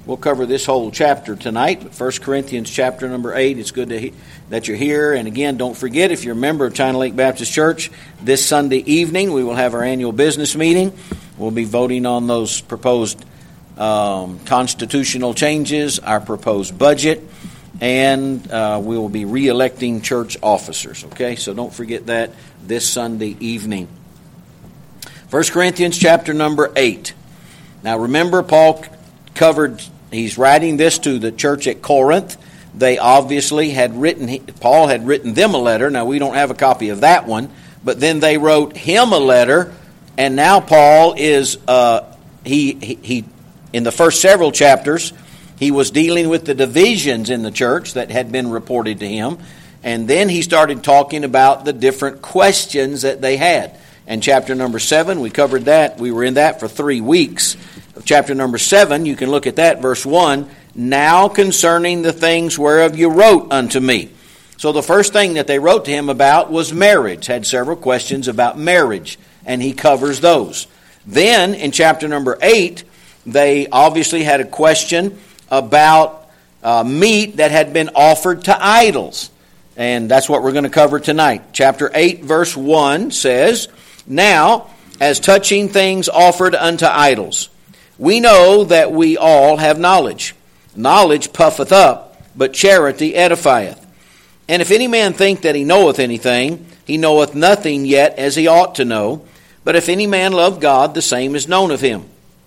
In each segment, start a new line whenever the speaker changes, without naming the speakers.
We'll cover this whole chapter tonight, but 1 Corinthians chapter number 8, it's good that you're here. And again, don't forget, if you're a member of China Lake Baptist Church, this Sunday evening we will have our annual business meeting. We'll be voting on those proposed constitutional changes, our proposed budget, and we will be re-electing church officers. Okay, so don't forget that this Sunday evening. 1 Corinthians chapter number 8. Now remember, Paul he's writing this to the church at Corinth. They obviously Paul had written them a letter. Now we don't have a copy of that one, but then they wrote him a letter, and now Paul is, he in the first several chapters, he was dealing with the divisions in the church that had been reported to him, and then he started talking about the different questions that they had. And chapter number 7, we covered that. We were in that for 3 weeks. Chapter number 7, you can look at that, verse 1. Now concerning the things whereof you wrote unto me. So the first thing that they wrote to him about was marriage. Had several questions about marriage, and he covers those. Then in chapter number 8, they obviously had a question about meat that had been offered to idols. And that's what we're going to cover tonight. Chapter 8, verse 1 says, Now, as touching things offered unto idols, we know that we all have knowledge. Knowledge puffeth up, but charity edifieth. And if any man think that he knoweth anything, he knoweth nothing yet as he ought to know. But if any man love God, the same is known of him.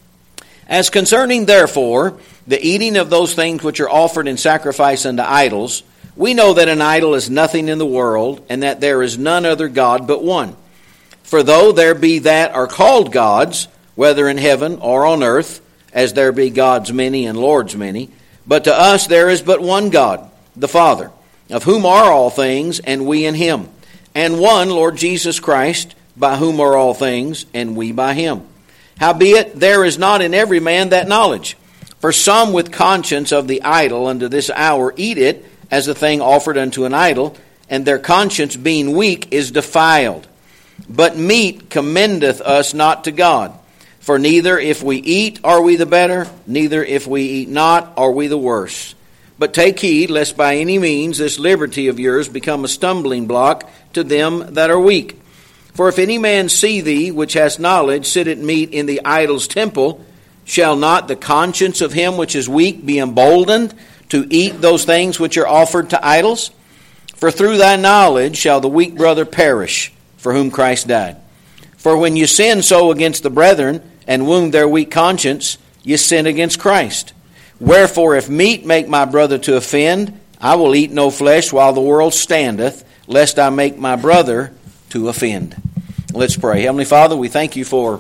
As concerning, therefore, the eating of those things which are offered in sacrifice unto idols, we know that an idol is nothing in the world, and that there is none other God but one. For though there be that are called gods, whether in heaven or on earth, as there be gods many and lords many, but to us there is but one God, the Father, of whom are all things, and we in him, and one Lord Jesus Christ, by whom are all things, and we by him. Howbeit there is not in every man that knowledge. For some with conscience of the idol unto this hour eat it as a thing offered unto an idol, and their conscience being weak is defiled. But meat commendeth us not to God. For neither if we eat are we the better, neither if we eat not are we the worse. But take heed, lest by any means this liberty of yours become a stumbling block to them that are weak. For if any man see thee, which hast knowledge, sit at meat in the idol's temple, shall not the conscience of him which is weak be emboldened to eat those things which are offered to idols? For through thy knowledge shall the weak brother perish, for whom Christ died. For when you sin so against the brethren, and wound their weak conscience, ye sin against Christ. Wherefore, if meat make my brother to offend, I will eat no flesh while the world standeth, lest I make my brother to offend. Let's pray. Heavenly Father, we thank you for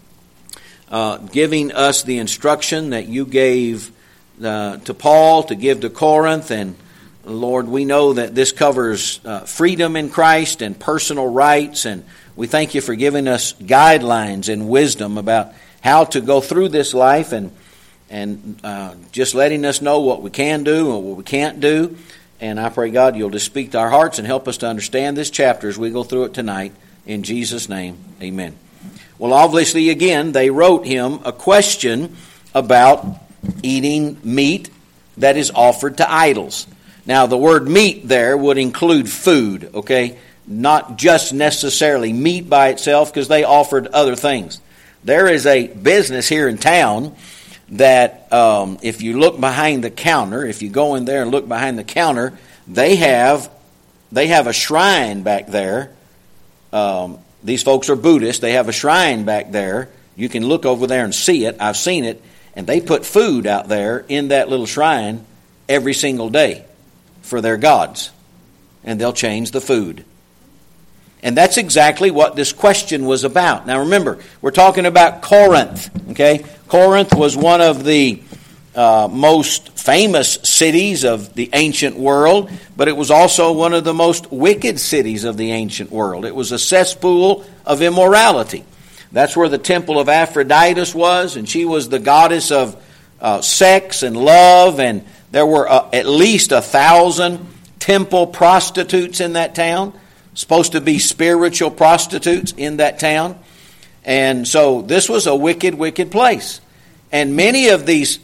giving us the instruction that you gave to Paul to give to Corinth. And Lord, we know that this covers freedom in Christ and personal rights, and we thank you for giving us guidelines and wisdom about how to go through this life, and just letting us know what we can do and what we can't do. And I pray, God, you'll just speak to our hearts and help us to understand this chapter as we go through it tonight. In Jesus' name, amen. Well, obviously, again, they wrote him a question about eating meat that is offered to idols. Now, the word meat there would include food, okay? Not just necessarily meat by itself, because they offered other things. There is a business here in town that if you look behind the counter, if you go in there and look behind the counter, they have a shrine back there. These folks are Buddhists. They have a shrine back there. You can look over there and see it. I've seen it. And they put food out there in that little shrine every single day for their gods. And they'll change the food. And that's exactly what this question was about. Now remember, we're talking about Corinth. Okay, Corinth was one of the most famous cities of the ancient world, but it was also one of the most wicked cities of the ancient world. It was a cesspool of immorality. That's where the temple of Aphrodite was, and she was the goddess of sex and love, and there were at least 1,000 temple prostitutes in that town. Supposed to be spiritual prostitutes in that town. And so this was a wicked, wicked place. And many of these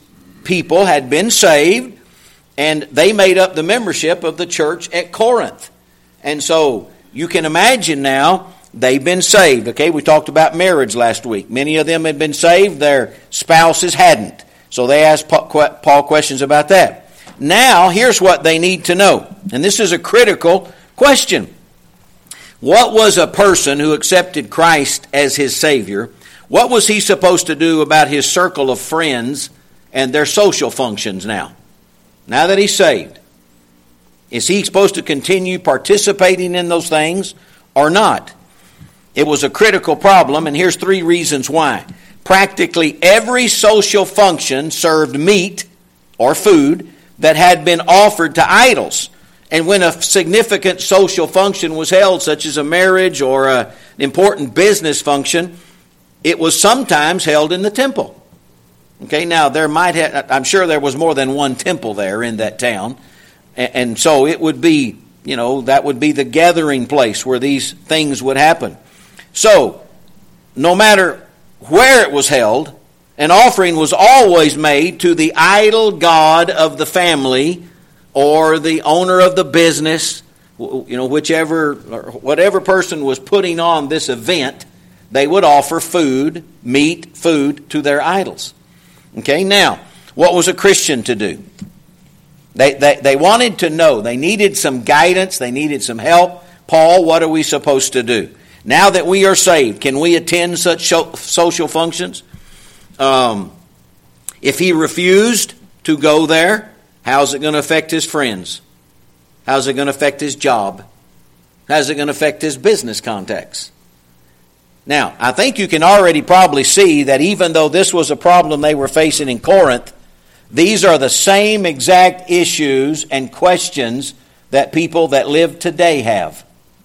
people had been saved, and they made up the membership of the church at Corinth. And so you can imagine now, they've been saved. Okay, we talked about marriage last week. Many of them had been saved, their spouses hadn't. So they asked Paul questions about that. Now, here's what they need to know. And this is a critical question. What was a person who accepted Christ as his Savior? What was he supposed to do about his circle of friends and their social functions now? Now that he's saved, is he supposed to continue participating in those things or not? It was a critical problem, and here's 3 reasons why. Practically every social function served meat or food that had been offered to idols. And when a significant social function was held, such as a marriage or an important business function, it was sometimes held in the temple. Okay, now I'm sure there was more than one temple there in that town. And so it would be, that would be the gathering place where these things would happen. So, no matter where it was held, an offering was always made to the idol god of the family or the owner of the business, whatever person was putting on this event, they would offer food to their idols. Okay, now, what was a Christian to do? They wanted to know. They needed some guidance. They needed some help. Paul, what are we supposed to do? Now that we are saved, can we attend such social functions? If he refused to go there, how's it going to affect his friends? How's it going to affect his job? How's it going to affect his business contacts? Now, I think you can already probably see that even though this was a problem they were facing in Corinth, these are the same exact issues and questions that people that live today have.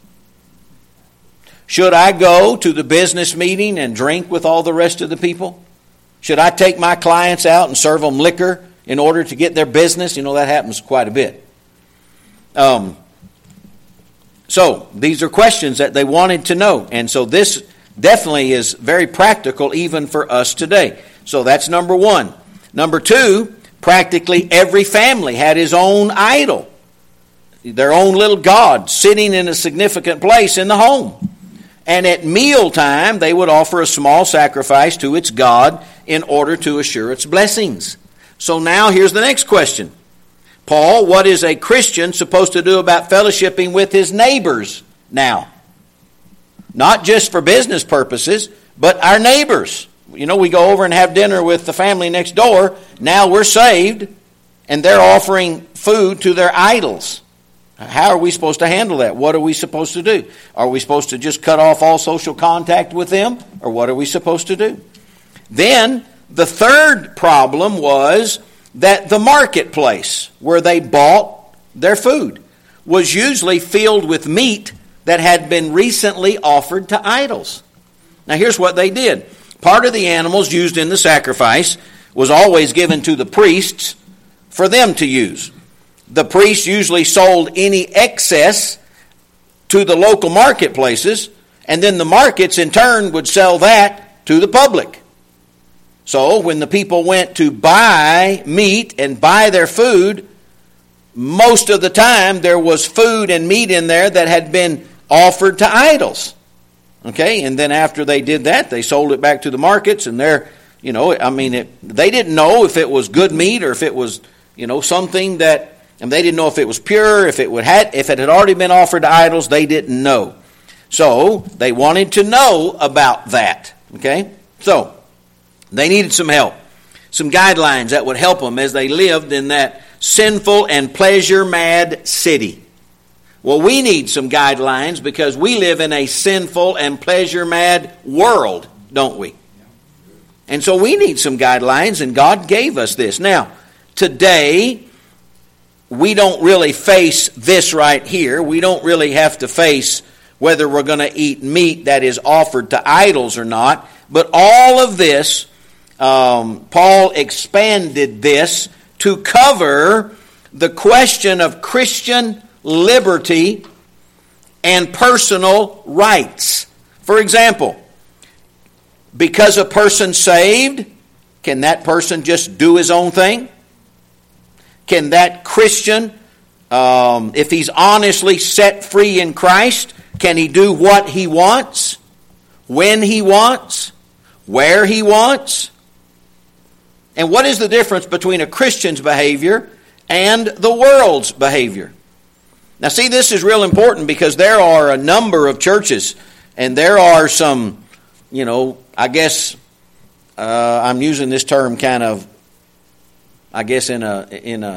Should I go to the business meeting and drink with all the rest of the people? Should I take my clients out and serve them liquor in order to get their business? That happens quite a bit. So these are questions that they wanted to know. And so this definitely is very practical even for us today. So that's number 1. Number 2, practically every family had his own idol, their own little god sitting in a significant place in the home. And at mealtime, they would offer a small sacrifice to its god in order to assure its blessings. So now here's the next question. Paul, what is a Christian supposed to do about fellowshipping with his neighbors now? Not just for business purposes, but our neighbors. We go over and have dinner with the family next door. Now we're saved, and they're offering food to their idols. How are we supposed to handle that? What are we supposed to do? Are we supposed to just cut off all social contact with them? Or what are we supposed to do? Then, the third problem was that the marketplace where they bought their food was usually filled with meat that had been recently offered to idols. Now here's what they did. Part of the animals used in the sacrifice was always given to the priests for them to use. The priests usually sold any excess to the local marketplaces, and then the markets in turn would sell that to the public. So when the people went to buy meat and buy their food, most of the time there was food and meat in there that had been offered to idols. Okay, and then after they did that, they sold it back to the markets, and they didn't know if it was good meat or if it was, something that, and they didn't know if it was pure, if it had already been offered to idols, they didn't know. So they wanted to know about that. Okay, so they needed some help, some guidelines that would help them as they lived in that sinful and pleasure-mad city. Well, we need some guidelines because we live in a sinful and pleasure-mad world, don't we? And so we need some guidelines, and God gave us this. Now, today, we don't really face this right here. We don't really have to face whether we're going to eat meat that is offered to idols or not. But all of this, Paul expanded this to cover the question of Christian liberty and personal rights. For example, because a person's saved, Can that person just do his own thing? Can that Christian, if he's honestly set free in Christ, can he do what he wants, when he wants, where he wants? And what is the difference between a Christian's behavior and the world's behavior? Now see, this is real important because there are a number of churches, and there are some, I guess I'm using this term kind of, I guess in a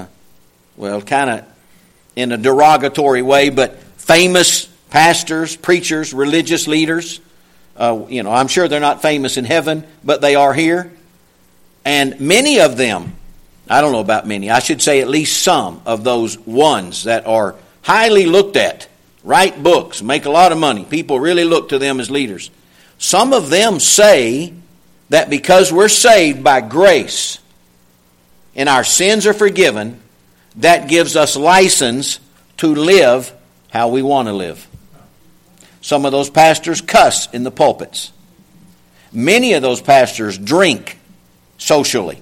derogatory way, but famous pastors, preachers, religious leaders. I'm sure they're not famous in heaven, but they are here. And many of them, I don't know about many, I should say at least some of those ones that are highly looked at, write books, make a lot of money. People really look to them as leaders. Some of them say that because we're saved by grace and our sins are forgiven, that gives us license to live how we want to live. Some of those pastors cuss in the pulpits. Many of those pastors drink socially.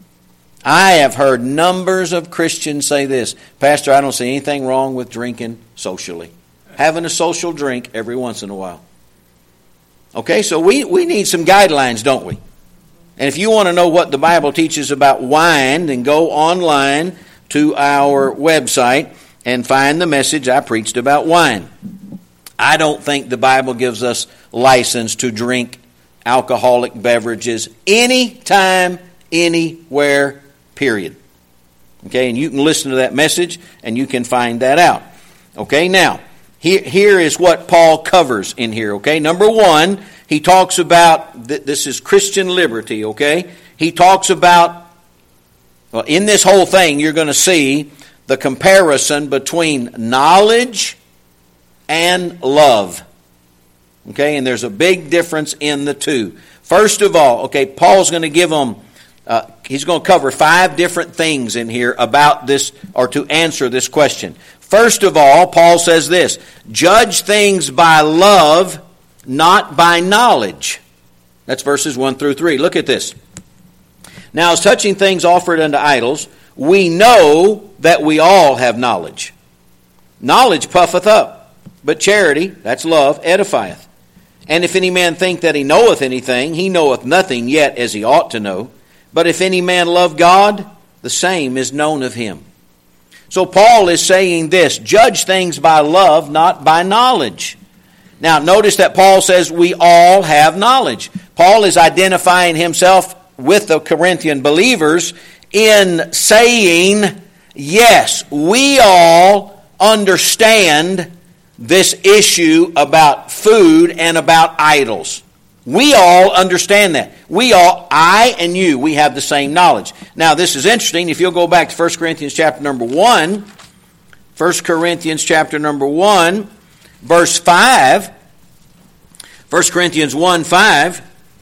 I have heard numbers of Christians say this, Pastor, I don't see anything wrong with drinking socially. Having a social drink every once in a while. Okay, so we need some guidelines, don't we? And if you want to know what the Bible teaches about wine, then go online to our website and find the message I preached about wine. I don't think the Bible gives us license to drink alcoholic beverages anytime, anywhere, period. Okay, and you can listen to that message and you can find that out. Okay, now, here is what Paul covers in here, okay? Number one, he talks about, this is Christian liberty, okay? He talks about, well, in this whole thing, you're going to see the comparison between knowledge and love. Okay, and there's a big difference in the two. First of all, okay, Paul's going to give them, he's going to cover 5 different things in here about this, or to answer this question. First of all, Paul says this, judge things by love, not by knowledge. That's verses 1 through 3. Look at this. Now, as touching things offered unto idols, we know that we all have knowledge. Knowledge puffeth up, but charity, that's love, edifieth. And if any man think that he knoweth anything, he knoweth nothing yet as he ought to know. But if any man love God, the same is known of him. So Paul is saying this, judge things by love, not by knowledge. Now notice that Paul says we all have knowledge. Paul is identifying himself with the Corinthian believers in saying, yes, we all understand this issue about food and about idols. We all understand that. We all, I and you, we have the same knowledge. Now this is interesting. If you'll go back to 1 Corinthians chapter number 1, 1 Corinthians chapter number 1, verse 5, 1 Corinthians 1:5,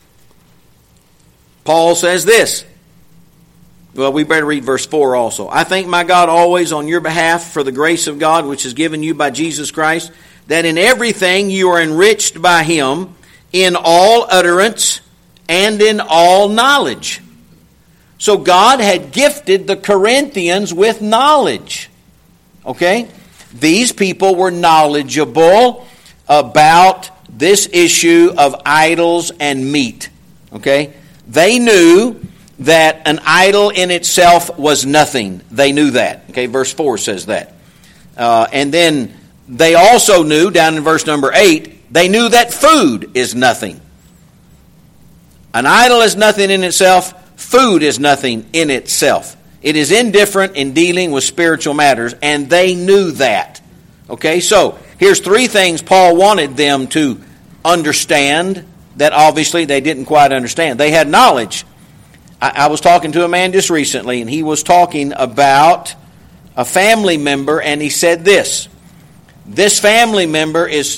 Paul says this. Well, we better read verse 4 also. I thank my God always on your behalf for the grace of God which is given you by Jesus Christ, that in everything you are enriched by him, in all utterance and in all knowledge. So God had gifted the Corinthians with knowledge. Okay? These people were knowledgeable about this issue of idols and meat. Okay? They knew that an idol in itself was nothing. They knew that. Okay, verse 4 says that. And then they also knew, down in verse number 8, they knew that food is nothing. An idol is nothing in itself. Food is nothing in itself. It is indifferent in dealing with spiritual matters, and they knew that. Okay, so here's 3 things Paul wanted them to understand that obviously they didn't quite understand. They had knowledge. I was talking to a man just recently, and he was talking about a family member, and he said this. This family member is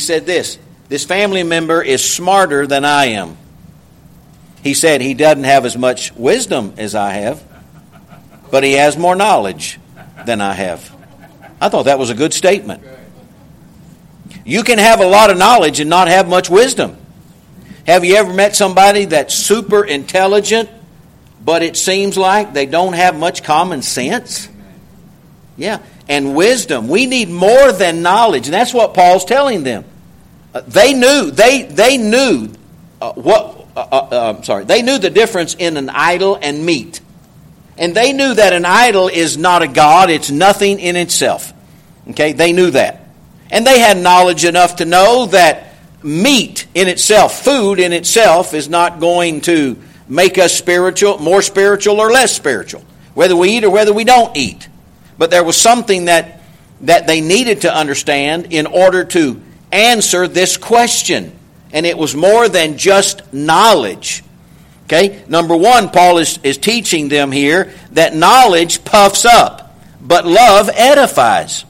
smarter than I am. He said he doesn't have as much wisdom as I have, but he has more knowledge than I have. I thought that was a good statement. You can have a lot of knowledge and not have much wisdom. Have you ever met somebody that's super intelligent, but it seems like they don't have much common sense. Yeah, and wisdom. We need more than knowledge, and that's what Paul's telling them. They knew they knew They knew the difference in an idol and meat, and they knew that an idol is not a god; it's nothing in itself. Okay, they knew that, and they had knowledge enough to know that meat in itself, food in itself, is not going to make us spiritual, more spiritual or less spiritual, whether we eat or whether we don't eat. But there was something that they needed to understand in order to answer this question. And it was more than just knowledge. Okay? Number one, Paul is teaching them here that knowledge puffs up, but love edifies.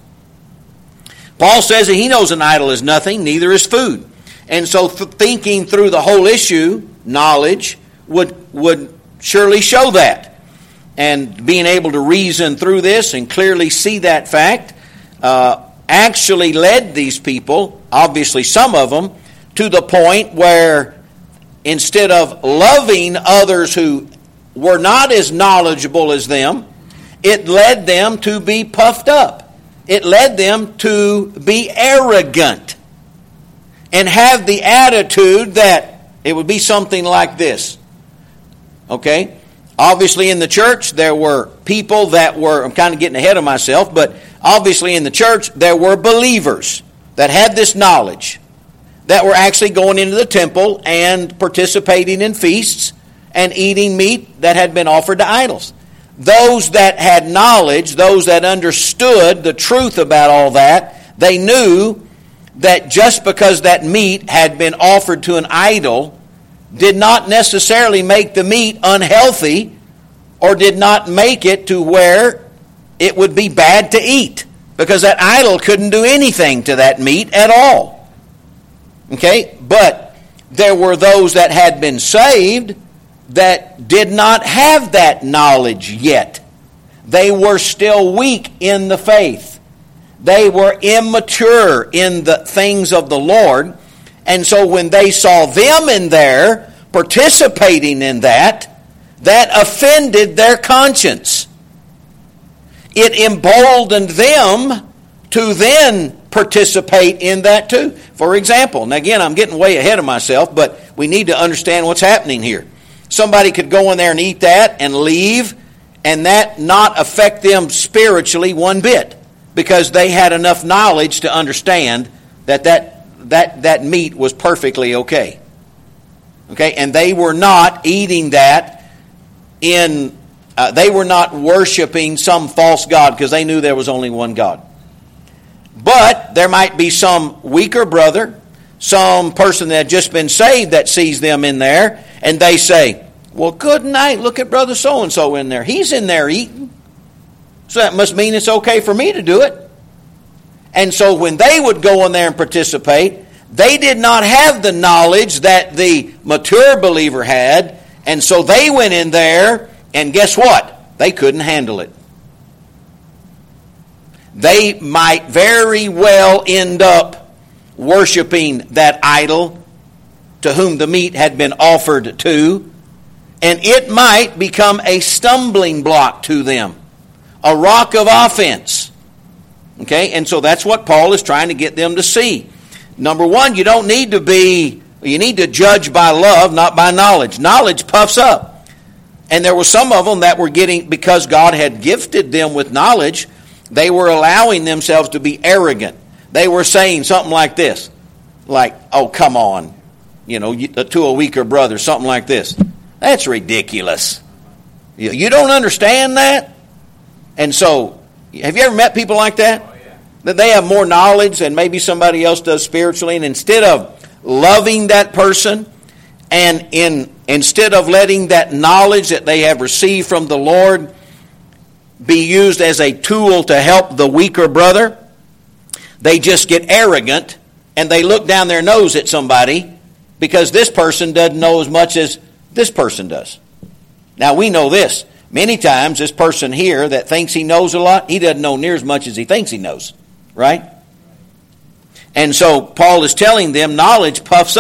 Paul says that he knows an idol is nothing, neither is food. And so thinking through the whole issue, knowledge would surely show that. And being able to reason through this and clearly see that fact actually led these people, obviously some of them, to the point where instead of loving others who were not as knowledgeable as them, it led them to be puffed up. It led them to be arrogant and have the attitude that it would be something like this. Okay? Obviously in the church there were people that were, I'm kind of getting ahead of myself, but obviously in the church there were believers that had this knowledge, that were actually going into the temple and participating in feasts and eating meat that had been offered to idols. Those that had knowledge, those that understood the truth about all that, they knew that just because that meat had been offered to an idol did not necessarily make the meat unhealthy or did not make it to where it would be bad to eat, because that idol couldn't do anything to that meat at all. Okay, but there were those that had been saved that did not have that knowledge yet. They were still weak in the faith. They were immature in the things of the Lord. And so when they saw them in there participating in that offended their conscience. It emboldened them to then participate in that too. For example, and again, I'm getting way ahead of myself, but we need to understand what's happening here. Somebody could go in there and eat that and leave, and that not affect them spiritually one bit, because they had enough knowledge to understand that meat was perfectly okay. Okay, and they were not eating that they were not worshiping some false god, because they knew there was only one God. But there might be some weaker brother, some person that had just been saved that sees them in there, and they say, well, good night, look at brother so-and-so in there. He's in there eating. So that must mean it's okay for me to do it. And so when they would go in there and participate, they did not have the knowledge that the mature believer had, and so they went in there, and guess what? They couldn't handle it. They might very well end up worshiping that idol to whom the meat had been offered to, and it might become a stumbling block to them, a rock of offense. Okay, and so that's what Paul is trying to get them to see. Number one, you need to judge by love, not by knowledge. Knowledge puffs up. And there were some of them that were getting, because God had gifted them with knowledge, they were allowing themselves to be arrogant. They were saying something like this, like, oh, come on, to a weaker brother, something like this. That's ridiculous. You don't understand that? And so, have you ever met people like that? Oh, yeah. That they have more knowledge than maybe somebody else does spiritually, and instead of loving that person, and instead of letting that knowledge that they have received from the Lord be used as a tool to help the weaker brother, they just get arrogant and they look down their nose at somebody because this person doesn't know as much as this person does. Now we know this. Many times this person here that thinks he knows a lot, he doesn't know near as much as he thinks he knows. Right? And so Paul is telling them knowledge puffs up,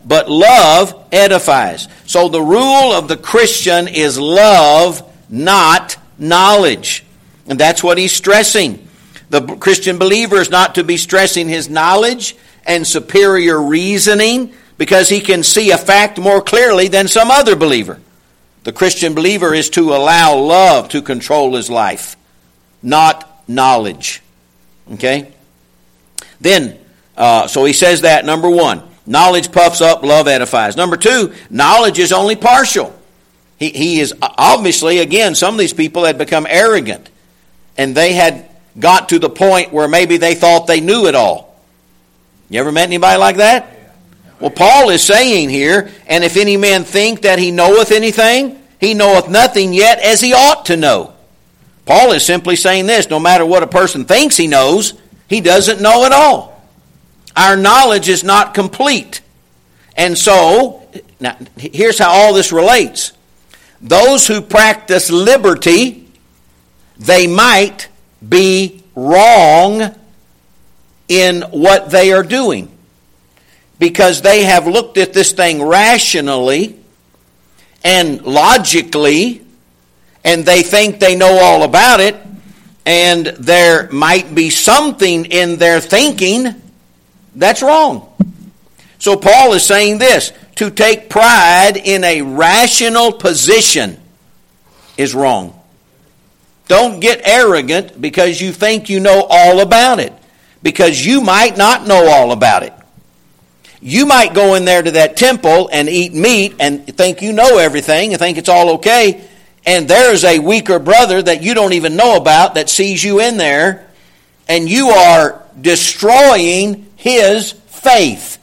but love edifies. So the rule of the Christian is love, not knowledge. And that's what he's stressing. The Christian believer is not to be stressing his knowledge and superior reasoning because he can see a fact more clearly than some other believer. The Christian believer is to allow love to control his life, not knowledge. Okay? Then, so he says that, number one, knowledge puffs up, love edifies. Number two, knowledge is only partial. He is obviously, again, some of these people had become arrogant, and they had got to the point where maybe they thought they knew it all. You ever met anybody like that? Well, Paul is saying here, and if any man think that he knoweth anything, he knoweth nothing yet as he ought to know. Paul is simply saying this, no matter what a person thinks he knows, he doesn't know at all. Our knowledge is not complete. And so, now, here's how all this relates. Those who practice liberty, they might be wrong in what they are doing, because they have looked at this thing rationally and logically, and they think they know all about it, and there might be something in their thinking that's wrong. So Paul is saying this, to take pride in a rational position is wrong. Don't get arrogant because you think you know all about it, because you might not know all about it. You might go in there to that temple and eat meat and think you know everything and think it's all okay, and there's a weaker brother that you don't even know about that sees you in there, and you are destroying his faith.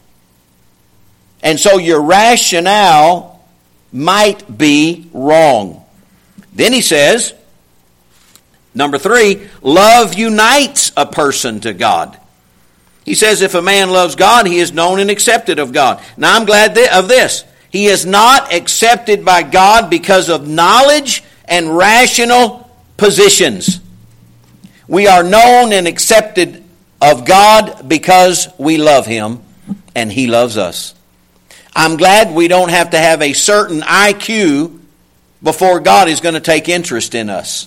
And so your rationale might be wrong. Then he says, number 3, love unites a person to God. He says if a man loves God, he is known and accepted of God. Now I'm glad of this. He is not accepted by God because of knowledge and rational positions. We are known and accepted of God because we love Him and He loves us. I'm glad we don't have to have a certain IQ before God is going to take interest in us.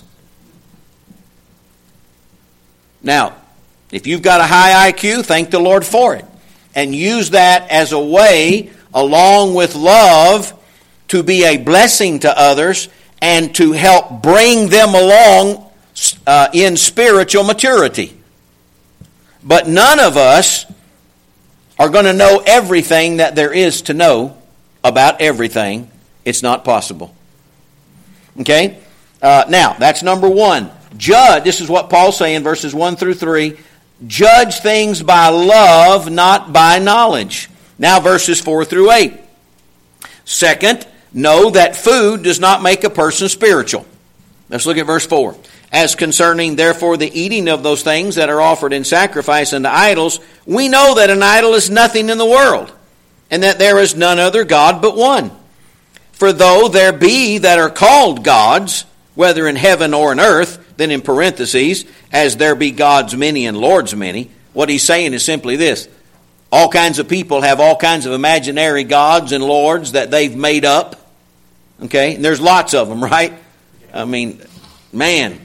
Now, if you've got a high IQ, thank the Lord for it. And use that as a way, along with love, to be a blessing to others and to help bring them along in spiritual maturity. But none of us are going to know everything that there is to know about everything. It's not possible. Okay? Now, that's number 1. Judge, this is what Paul's saying, verses 1 through 3. Judge things by love, not by knowledge. Now verses 4 through 8. Second, know that food does not make a person spiritual. Let's look at verse 4. As concerning, therefore, the eating of those things that are offered in sacrifice unto idols, we know that an idol is nothing in the world, and that there is none other God but one. For though there be that are called gods, whether in heaven or in earth, then in parentheses, as there be gods many and lords many, what he's saying is simply this. All kinds of people have all kinds of imaginary gods and lords that they've made up. Okay? And there's lots of them, right? I mean, man,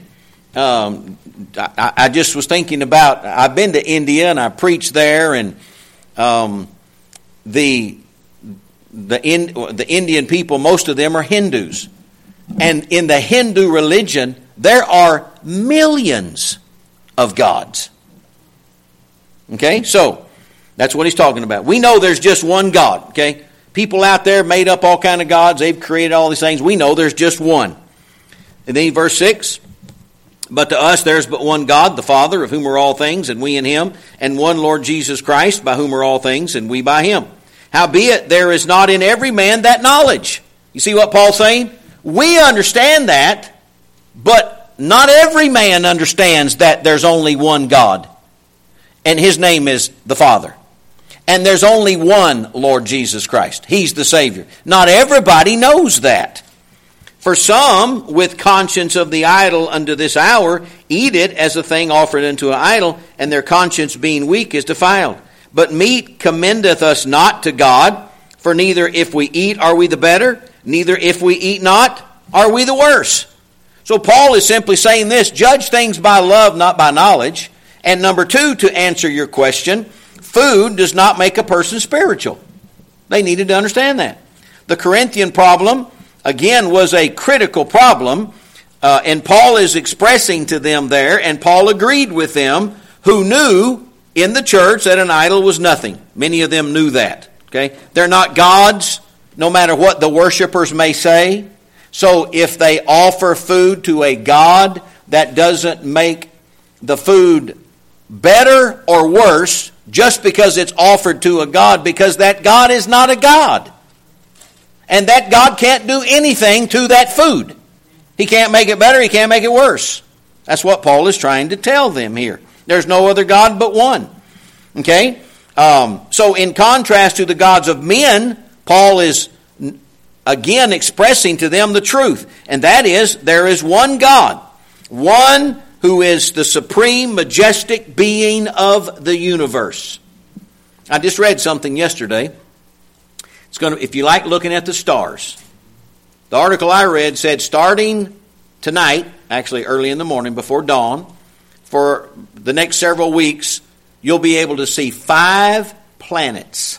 I just was thinking about, I've been to India and I preached there, and the Indian people, most of them are Hindus. And in the Hindu religion, there are millions of gods. Okay? So, that's what he's talking about. We know there's just one God. Okay? People out there made up all kind of gods. They've created all these things. We know there's just one. And then verse 6. But to us there is but one God, the Father, of whom are all things, and we in Him, and one Lord Jesus Christ, by whom are all things, and we by Him. Howbeit, there is not in every man that knowledge. You see what Paul's saying? We understand that, but not every man understands that there's only one God. And His name is the Father. And there's only one Lord Jesus Christ. He's the Savior. Not everybody knows that. For some, with conscience of the idol unto this hour, eat it as a thing offered unto an idol, and their conscience being weak is defiled. But meat commendeth us not to God, For neither if we eat are we the better, neither if we eat not are we the worse. So Paul is simply saying this: judge things by love, not by knowledge. And number two, to answer your question, food does not make a person spiritual. They needed to understand that. The Corinthian problem, again, was a critical problem. And Paul is expressing to them there, and Paul agreed with them who knew in the church that an idol was nothing. Many of them knew that. Okay, they're not gods, no matter what the worshipers may say. So if they offer food to a god, that doesn't make the food better or worse just because it's offered to a god, because that god is not a god. And that god can't do anything to that food. He can't make it better, he can't make it worse. That's what Paul is trying to tell them here. There's no other god but one. Okay? So in contrast to the gods of men, Paul is again expressing to them the truth. And that is, there is one God. One who is the supreme, majestic being of the universe. I just read something yesterday. If you like looking at the stars, the article I read said starting tonight, actually early in the morning before dawn, for the next several weeks, you'll be able to see 5 planets.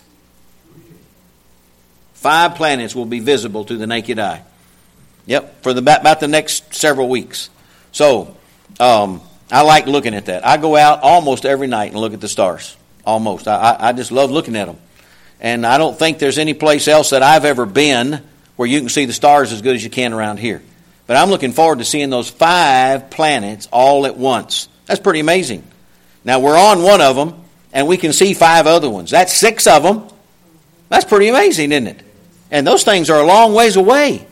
5 planets will be visible to the naked eye. Yep, for about the next several weeks. So, I like looking at that. I go out almost every night and look at the stars. Almost. I just love looking at them. And I don't think there's any place else that I've ever been where you can see the stars as good as you can around here. But I'm looking forward to seeing those 5 planets all at once. That's pretty amazing. Now, we're on one of them, and we can see 5 other ones. That's 6 of them. That's pretty amazing, isn't it? And those things are a long ways away.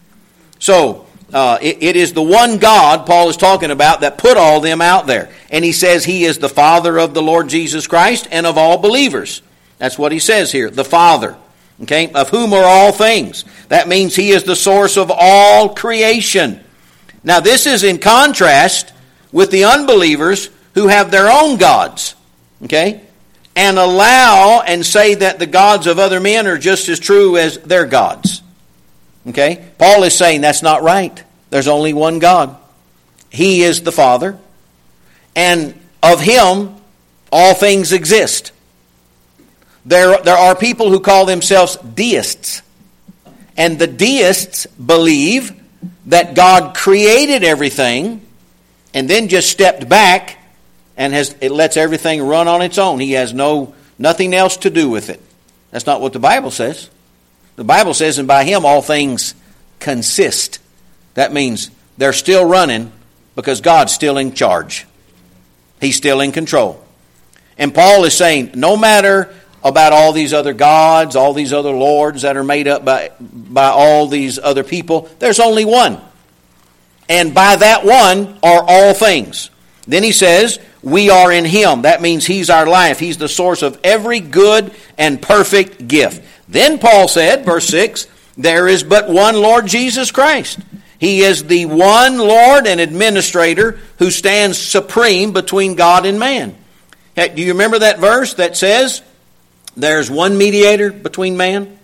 So, it is the one God Paul is talking about that put all them out there. And he says he is the Father of the Lord Jesus Christ and of all believers. That's what he says here, the Father. Okay, of whom are all things. That means he is the source of all creation. Now, this is in contrast with the unbelievers who have their own gods. Okay? And allow and say that the gods of other men are just as true as their gods. Okay? Paul is saying that's not right. There's only one God. He is the Father. And of him, all things exist. There are people who call themselves deists. And the deists believe that God created everything and then just stepped back and it lets everything run on its own. He has nothing else to do with it. That's not what the Bible says. The Bible says, and by him all things consist. That means they're still running because God's still in charge. He's still in control. And Paul is saying, no matter about all these other gods, all these other lords that are made up by all these other people, there's only one. And by that one are all things. Then he says, we are in him. That means he's our life. He's the source of every good and perfect gift. Then Paul said, verse 6, there is but one Lord Jesus Christ. He is the one Lord and administrator who stands supreme between God and man. Hey, do you remember that verse that says, there's one mediator between man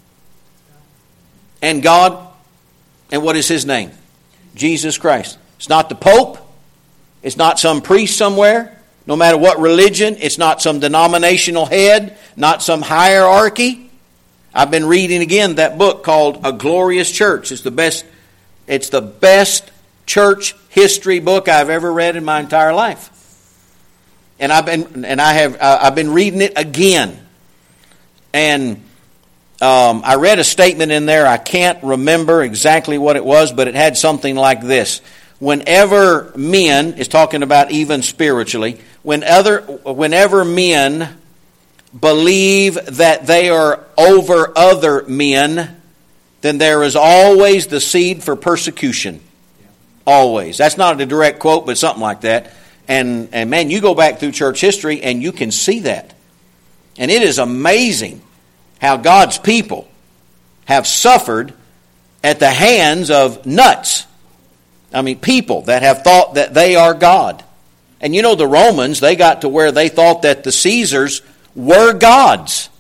and God? And what is his name? Jesus Christ. It's not the Pope. It's not some priest somewhere. No matter what religion. It's not some denominational head. Not some hierarchy. I've been reading again that book called A Glorious Church. It's the best church history book I've ever read in my entire life. And I've been reading it again. And I read a statement in there. I can't remember exactly what it was, but it had something like this. Whenever men, is talking about even spiritually, whenever men believe that they are over other men, then there is always the seed for persecution. Always. That's not a direct quote, but something like that. And man, you go back through church history and you can see that. And it is amazing how God's people have suffered at the hands of nuts. I mean, people that have thought that they are God. And you know, the Romans, they got to where they thought that the Caesars were gods.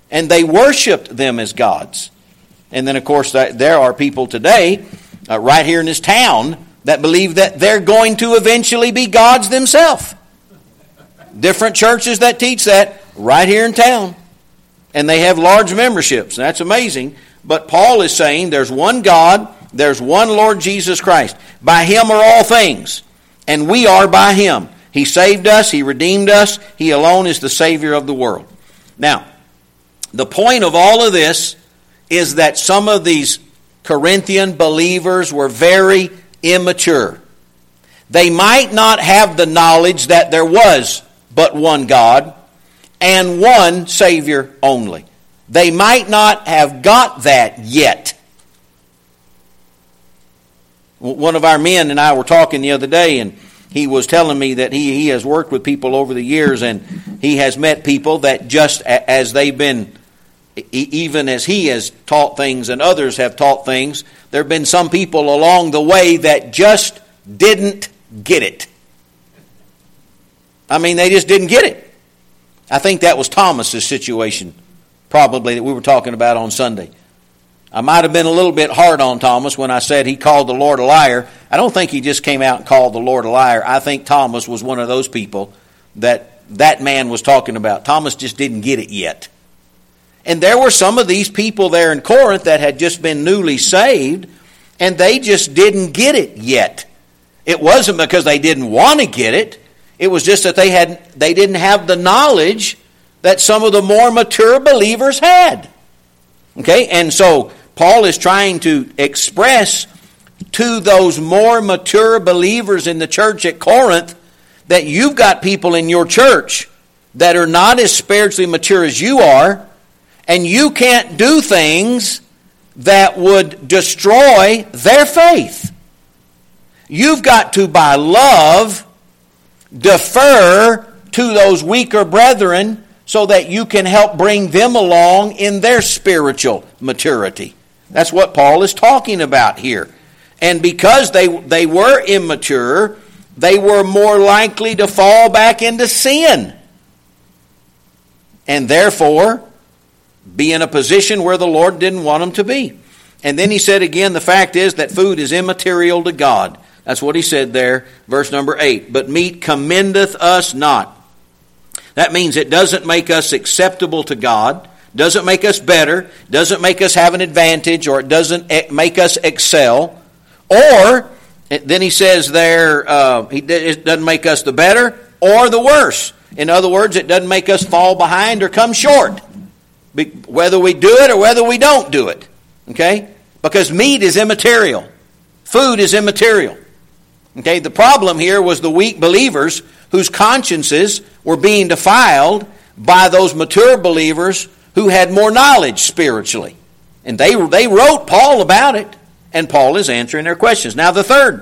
and they worshiped them as gods. And then, of course, there are people today, right here in this town, that believe that they're going to eventually be gods themselves. Different churches that teach that right here in town. And they have large memberships. That's amazing. But Paul is saying there's one God, there's one Lord Jesus Christ. By Him are all things, and we are by Him. He saved us, He redeemed us, He alone is the Savior of the world. Now, the point of all of this is that some of these Corinthian believers were very immature. They might not have the knowledge that there was but one God and one Savior only. They might not have got that yet. One of our men and I were talking the other day, and he was telling me that he has worked with people over the years, and he has met people that just as they've been, even as he has taught things and others have taught things, there have been some people along the way that just didn't get it. I mean, they just didn't get it. I think that was Thomas's situation, probably, that we were talking about on Sunday. I might have been a little bit hard on Thomas when I said he called the Lord a liar. I don't think he just came out and called the Lord a liar. I think Thomas was one of those people that man was talking about. Thomas just didn't get it yet. And there were some of these people there in Corinth that had just been newly saved, and they just didn't get it yet. It wasn't because they didn't want to get it. It was just that they didn't have the knowledge that some of the more mature believers had. Okay, and so Paul is trying to express to those more mature believers in the church at Corinth that you've got people in your church that are not as spiritually mature as you are, and you can't do things that would destroy their faith. You've got to, by love, defer to those weaker brethren so that you can help bring them along in their spiritual maturity. That's what Paul is talking about here. And because they were immature, they were more likely to fall back into sin. And therefore, be in a position where the Lord didn't want them to be. And then he said again, the fact is that food is immaterial to God. That's what he said there, verse number 8. But meat commendeth us not. That means it doesn't make us acceptable to God, doesn't make us better, doesn't make us have an advantage, or it doesn't make us excel. Or, then he says there, it doesn't make us the better or the worse. In other words, it doesn't make us fall behind or come short, whether we do it or whether we don't do it. Okay? Because meat is immaterial. Food is immaterial. Okay? The problem here was the weak believers whose consciences were being defiled by those mature believers who had more knowledge spiritually. And they wrote Paul about it, and Paul is answering their questions. Now the third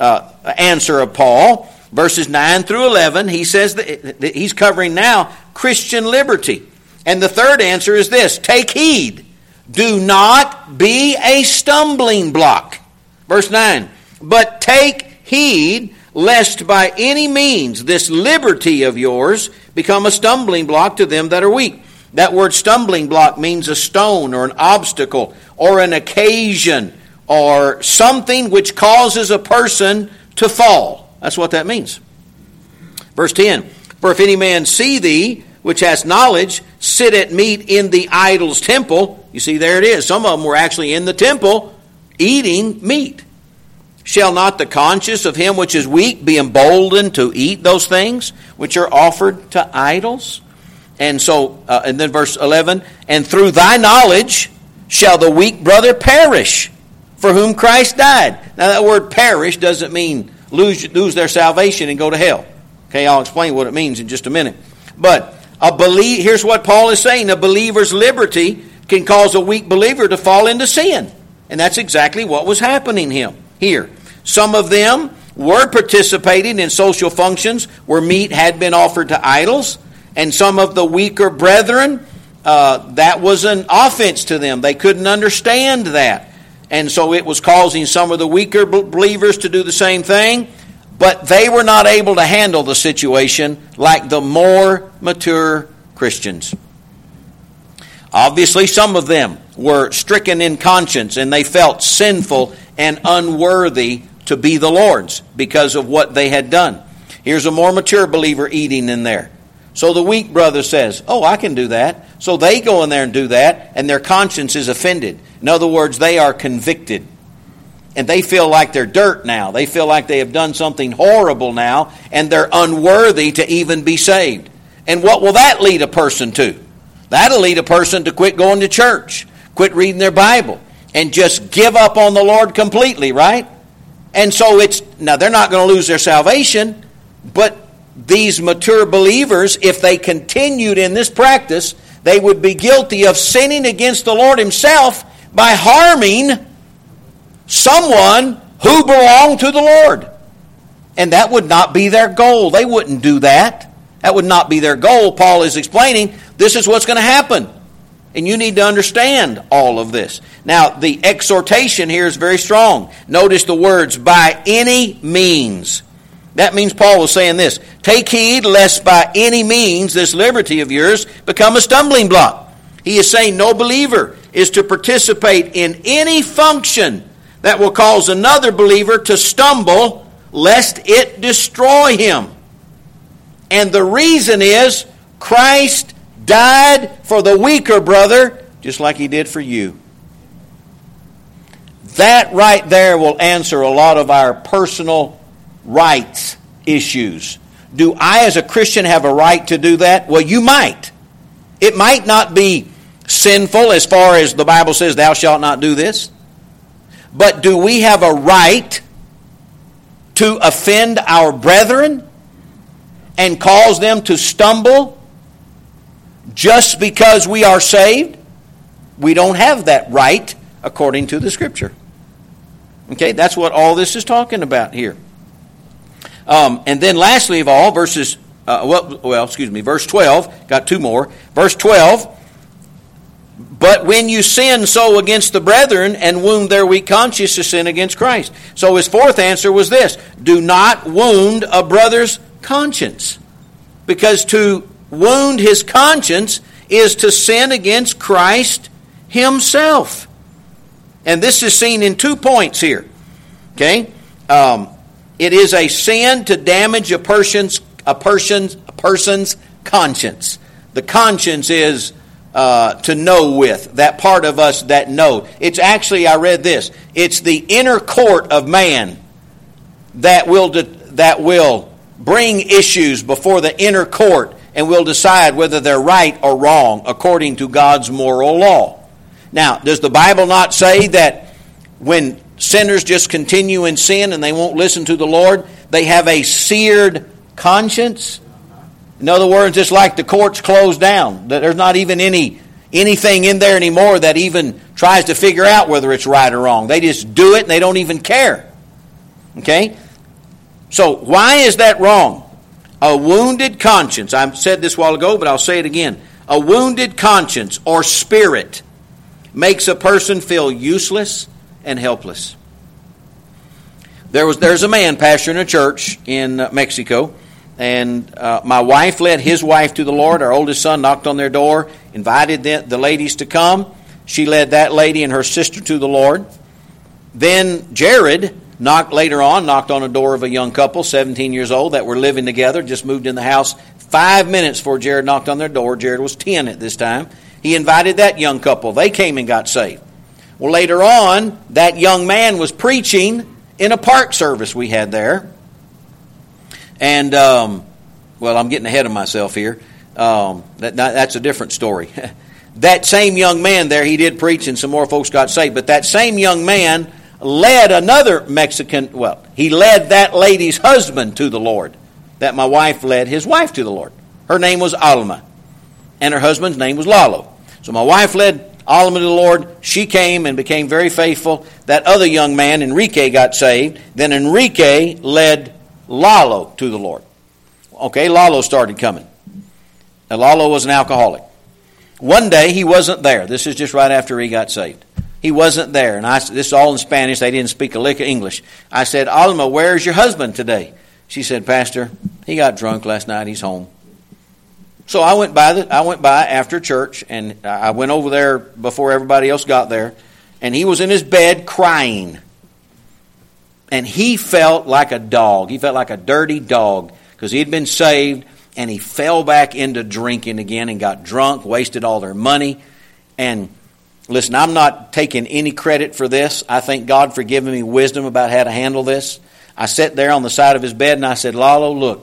answer of Paul, verses 9 through 11, he says that he's covering now Christian liberty. And the third answer is this: take heed, do not be a stumbling block. Verse 9, but take heed lest by any means this liberty of yours become a stumbling block to them that are weak. That word stumbling block means a stone or an obstacle or an occasion or something which causes a person to fall. That's what that means. Verse 10, for if any man see thee, which has knowledge, sit at meat in the idol's temple. You see, there it is. Some of them were actually in the temple eating meat. Shall not the conscience of him which is weak be emboldened to eat those things which are offered to idols? And so, and then verse 11, and through thy knowledge shall the weak brother perish, for whom Christ died. Now that word perish doesn't mean lose their salvation and go to hell. Okay, I'll explain what it means in just a minute. But here's what Paul is saying: a believer's liberty can cause a weak believer to fall into sin. And that's exactly what was happening here. Some of them were participating in social functions where meat had been offered to idols, and some of the weaker brethren, that was an offense to them. They couldn't understand that. And so it was causing some of the weaker believers to do the same thing, but they were not able to handle the situation like the more mature Christians. Obviously, some of them were stricken in conscience and they felt sinful and unworthy to be the Lord's because of what they had done. Here's a more mature believer eating in there. So the weak brother says, oh, I can do that. So they go in there and do that, and their conscience is offended. In other words, they are convicted. And they feel like they're dirt now. They feel like they have done something horrible now, and they're unworthy to even be saved. And what will that lead a person to? That'll lead a person to quit going to church, quit reading their Bible, and just give up on the Lord completely, right? And so now they're not going to lose their salvation, but these mature believers, if they continued in this practice, they would be guilty of sinning against the Lord Himself by harming someone who belonged to the Lord. And that would not be their goal. They wouldn't do that. That would not be their goal. Paul is explaining this is what's going to happen. And you need to understand all of this. Now, the exhortation here is very strong. Notice the words, by any means. That means Paul was saying this, take heed lest by any means this liberty of yours become a stumbling block. He is saying no believer is to participate in any function that will cause another believer to stumble lest it destroy him. And the reason is Christ died for the weaker brother just like He did for you. That right there will answer a lot of our personal rights issues. Do I as a Christian have a right to do that? Well, you might. It might not be sinful as far as the Bible says thou shalt not do this. But do we have a right to offend our brethren and cause them to stumble just because we are saved? We don't have that right according to the Scripture. Okay, that's what all this is talking about here. And then lastly of all, verse 12, got two more. Verse 12, but when you sin so against the brethren and wound their weak conscience, you sin against Christ. So his fourth answer was this, do not wound a brother's conscience. Because to wound his conscience is to sin against Christ Himself. And this is seen in 2 points here. Okay? It is a sin to damage a person's conscience. The conscience is to know with, that part of us that know. It's actually, I read this, it's the inner court of man that will bring issues before the inner court and will decide whether they're right or wrong according to God's moral law. Now, does the Bible not say that when sinners just continue in sin and they won't listen to the Lord, they have a seared conscience? In other words, it's like the court's closed down. There's not even anything in there anymore that even tries to figure out whether it's right or wrong. They just do it and they don't even care. Okay? So, why is that wrong? A wounded conscience, I said this a while ago, but I'll say it again. A wounded conscience or spirit makes a person feel useless and helpless. There's a man pastoring a church in Mexico, and my wife led his wife to the Lord. Our oldest son knocked on their door, invited the ladies to come. She led that lady and her sister to the Lord. Then Jared knocked on a door of a young couple, 17 years old, that were living together, just moved in the house 5 minutes before Jared knocked on their door. Jared was 10 at this time. He invited that young couple. They came and got saved. Well, later on, that young man was preaching in a park service we had there. And, I'm getting ahead of myself here. That's a different story. That same young man there, he did preach and some more folks got saved. But that same young man led another Mexican, he led that lady's husband to the Lord. That my wife led his wife to the Lord. Her name was Alma. And her husband's name was Lalo. So my wife led Alma to the Lord. She came and became very faithful. That other young man, Enrique, got saved. Then Enrique led Lalo to the Lord. Okay, Lalo started coming. Now, Lalo was an alcoholic. One day he wasn't there. This is just right after he got saved. He wasn't there. And this is all in Spanish. They didn't speak a lick of English. I said, Alma, where's your husband today? She said, Pastor, he got drunk last night. He's home. So I went by after church, and I went over there before everybody else got there, and he was in his bed crying. And he felt like a dog. He felt like a dirty dog because he had been saved, and he fell back into drinking again and got drunk, wasted all their money. And listen, I'm not taking any credit for this. I thank God for giving me wisdom about how to handle this. I sat there on the side of his bed and I said, Lalo, look,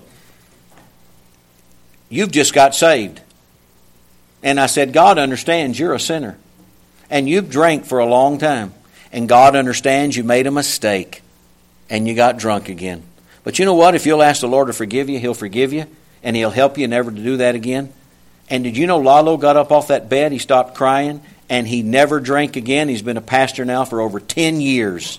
you've just got saved. And I said, God understands you're a sinner. And you've drank for a long time. And God understands you made a mistake. And you got drunk again. But you know what? If you'll ask the Lord to forgive you, He'll forgive you. And He'll help you never to do that again. And did you know Lalo got up off that bed, he stopped crying, and he never drank again. He's been a pastor now for over 10 years.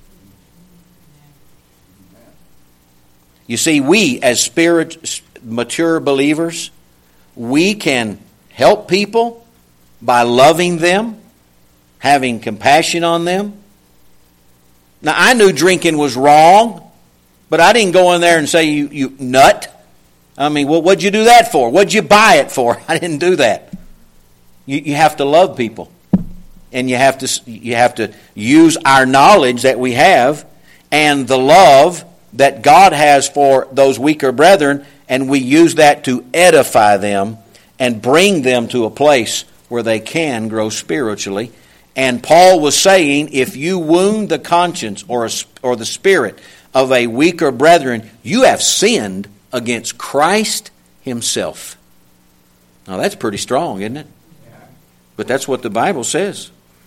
You see, we as mature believers, we can help people by loving them, having compassion on them. Now, I knew drinking was wrong, but I didn't go in there and say, you nut. I mean, well, what'd you do that for? What'd you buy it for? I didn't do that. You have to love people. And you have to use our knowledge that we have and the love that God has for those weaker brethren, and we use that to edify them and bring them to a place where they can grow spiritually. And Paul was saying, if you wound the conscience or the spirit of a weaker brethren, you have sinned against Christ Himself. Now that's pretty strong, isn't it? But that's what the Bible says.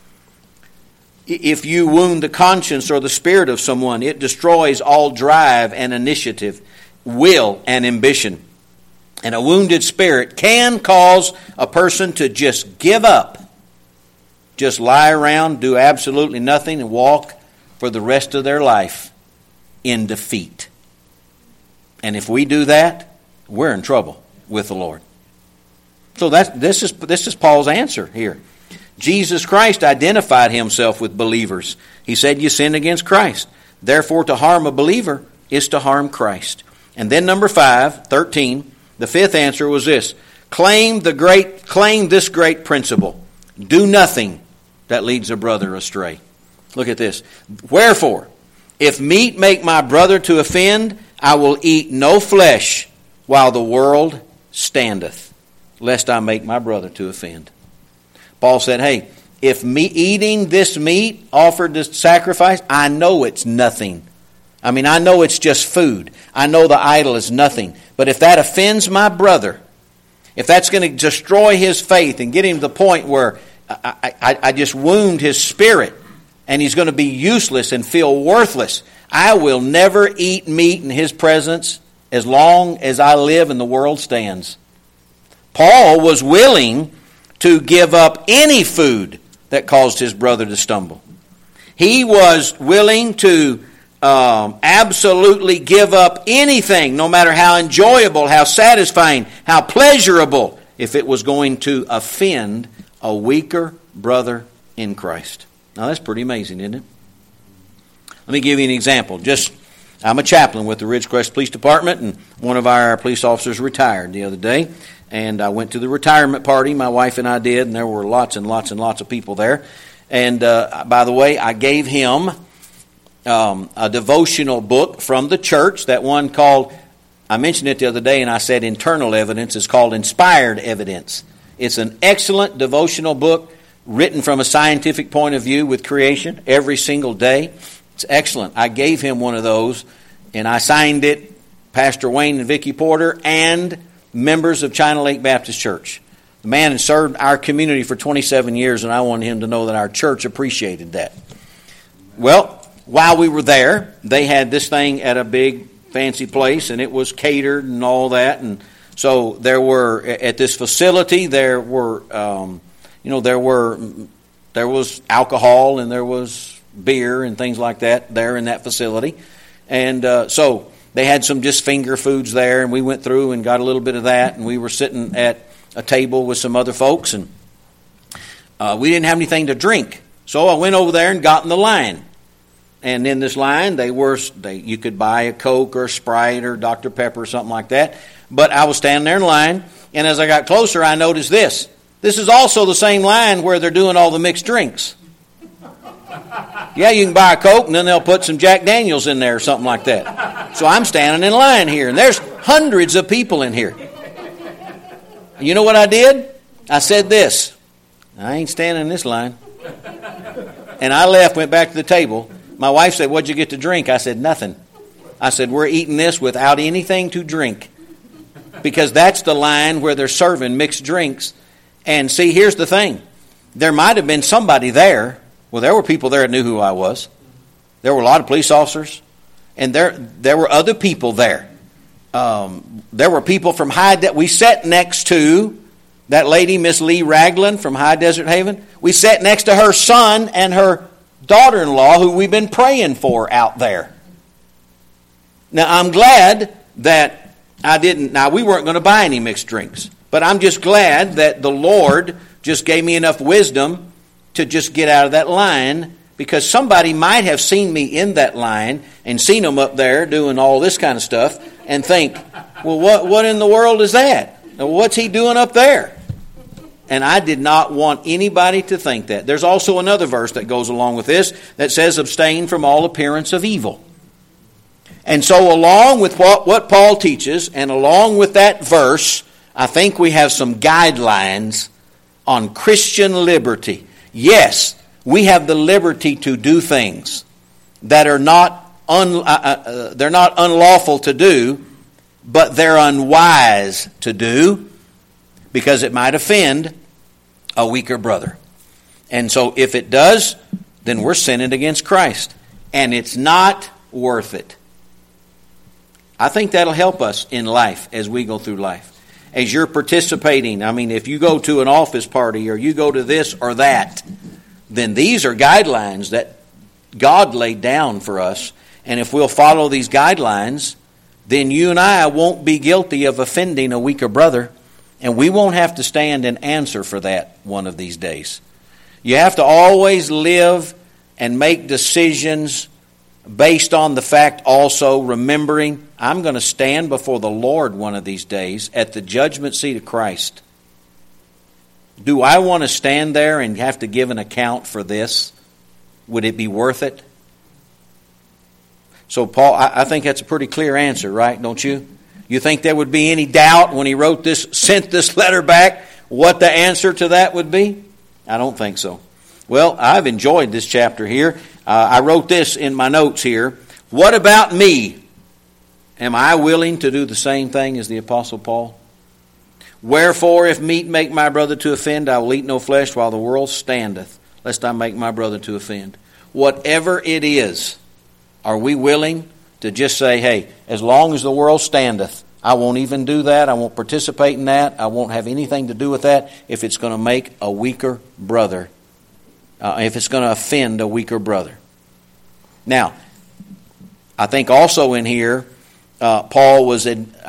If you wound the conscience or the spirit of someone, it destroys all drive and initiative, will and ambition. And a wounded spirit can cause a person to just give up, just lie around, do absolutely nothing, and walk for the rest of their life in defeat. And if we do that, we're in trouble with the Lord. So this is Paul's answer here. Jesus Christ identified Himself with believers. He said, you sinned against Christ. Therefore, to harm a believer is to harm Christ. And then number 5, 13, the fifth answer was this. Claim this great principle. Do nothing that leads a brother astray. Look at this. Wherefore, if meat make my brother to offend, I will eat no flesh while the world standeth, lest I make my brother to offend. Paul said, hey, if eating this meat offered this sacrifice, I know it's nothing. I mean, I know it's just food. I know the idol is nothing. But if that offends my brother, if that's going to destroy his faith and get him to the point where I just wound his spirit and he's going to be useless and feel worthless, I will never eat meat in his presence as long as I live and the world stands. Paul was willing to give up any food that caused his brother to stumble. He was willing to absolutely give up anything, no matter how enjoyable, how satisfying, how pleasurable, if it was going to offend a weaker brother in Christ. Now that's pretty amazing, isn't it? Let me give you an example. I'm a chaplain with the Ridgecrest Police Department, and one of our police officers retired the other day. And I went to the retirement party, my wife and I did, and there were lots and lots and lots of people there. And by the way, I gave him a devotional book from the church, that one called, I mentioned it the other day and I said internal evidence. It's called Inspired Evidence. It's an excellent devotional book written from a scientific point of view with creation every single day. It's excellent. I gave him one of those, and I signed it, Pastor Wayne and Vicki Porter, and members of China Lake Baptist Church. The man has served our community for 27 years, and I wanted him to know that our church appreciated that. Well, while we were there, they had this thing at a big fancy place, and it was catered and all that. And so there were, at this facility, there was alcohol and there was beer and things like that there in that facility. And so they had some just finger foods there, and we went through and got a little bit of that, and we were sitting at a table with some other folks, and we didn't have anything to drink. So I went over there and got in the line. And in this line, you could buy a Coke or a Sprite or Dr. Pepper or something like that. But I was standing there in line, And as I got closer, I noticed this. This is also the same line where they're doing all the mixed drinks. Yeah, you can buy a Coke and then they'll put some Jack Daniels in there or something like that. So I'm standing in line here and there's hundreds of people in here. You know what I did? I said this. I ain't standing in this line. And I left, went back to the table. My wife said, "What'd you get to drink?" I said, "Nothing." I said, "We're eating this without anything to drink." Because that's the line where they're serving mixed drinks. And see, here's the thing. There might have been somebody there. Well, there were people there that knew who I was. There were a lot of police officers. And there were other people there. There were people from we sat next to that lady, Miss Lee Ragland from High Desert Haven. We sat next to her son and her daughter-in-law who we've been praying for out there. Now, I'm glad that I didn't. Now, we weren't going to buy any mixed drinks. But I'm just glad that the Lord just gave me enough wisdom to just get out of that line, because somebody might have seen me in that line and seen them up there doing all this kind of stuff and think, well, what in the world is that? What's he doing up there? And I did not want anybody to think that. There's also another verse that goes along with this that says, abstain from all appearance of evil. And so along with what Paul teaches, and along with that verse, I think we have some guidelines on Christian liberty. Yes, we have the liberty to do things that are they're not unlawful to do, but they're unwise to do because it might offend a weaker brother. And so if it does, then we're sinning against Christ. And it's not worth it. I think that'll help us in life as we go through life. As you're participating, I mean, if you go to an office party or you go to this or that, then these are guidelines that God laid down for us. And if we'll follow these guidelines, then you and I won't be guilty of offending a weaker brother. And we won't have to stand and answer for that one of these days. You have to always live and make decisions based on the fact also, remembering, I'm going to stand before the Lord one of these days at the judgment seat of Christ. Do I want to stand there and have to give an account for this? Would it be worth it? So Paul, I think that's a pretty clear answer, right? Don't you? You think there would be any doubt when he sent this letter back, what the answer to that would be? I don't think so. Well, I've enjoyed this chapter here. I wrote this in my notes here. What about me? Am I willing to do the same thing as the Apostle Paul? Wherefore, if meat make my brother to offend, I will eat no flesh while the world standeth, lest I make my brother to offend. Whatever it is, are we willing to just say, hey, as long as the world standeth, I won't even do that. I won't participate in that. I won't have anything to do with that if it's going to make a weaker brother, if it's going to offend a weaker brother. Now, I think also in here, Paul was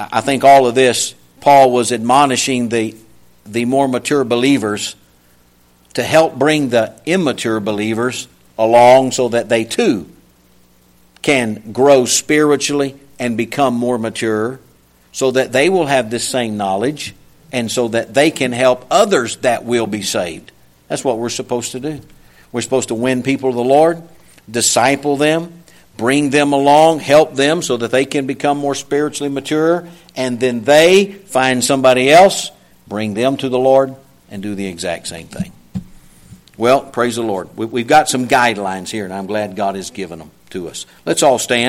admonishing the more mature believers to help bring the immature believers along so that they too can grow spiritually and become more mature, so that they will have this same knowledge and so that they can help others that will be saved. That's what we're supposed to do. We're supposed to win people to the Lord, disciple them, bring them along, help them so that they can become more spiritually mature, and then they find somebody else, bring them to the Lord, and do the exact same thing. Well, praise the Lord. We've got some guidelines here, and I'm glad God has given them to us. Let's all stand.